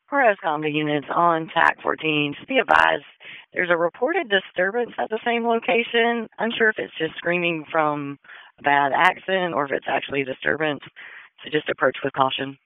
Combat units on TAC 14. Just be advised, there's a reported disturbance at the same location. Unsure if it's just screaming from a bad accident or if it's actually a disturbance. So just approach with caution.